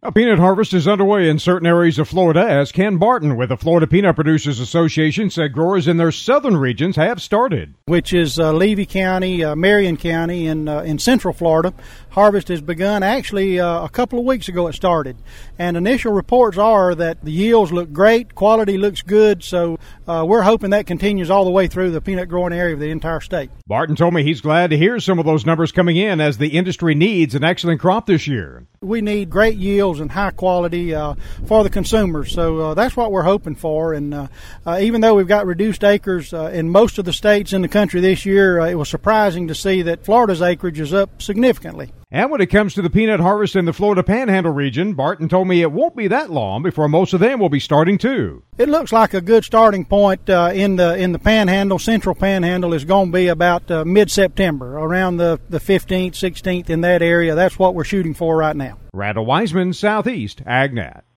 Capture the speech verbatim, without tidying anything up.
A peanut harvest is underway in certain areas of Florida, as Ken Barton with the Florida Peanut Producers Association said growers in their southern regions have started. Which is uh, Levy County, uh, Marion County, in, uh, in central Florida. Harvest has begun. Actually, uh, a couple of weeks ago it started. And initial reports are that the yields look great, quality looks good, so uh, we're hoping that continues all the way through the peanut growing area of the entire state. Barton told me he's glad to hear some of those numbers coming in, as the industry needs an excellent crop this year. We need great yields and high quality uh, for the consumers, so uh, that's what we're hoping for. And uh, uh, even though we've got reduced acres uh, in most of the states in the country this year, uh, it was surprising to see that Florida's acreage is up significantly. And when it comes to the peanut harvest in the Florida Panhandle region, Barton told me it won't be that long before most of them will be starting too. It looks like a good starting point uh, in the in the Panhandle. Central Panhandle is going to be about uh, mid-September, around the, the fifteenth, sixteenth, in that area. That's what we're shooting for right now. Randall Wiseman, Southeast AgNet.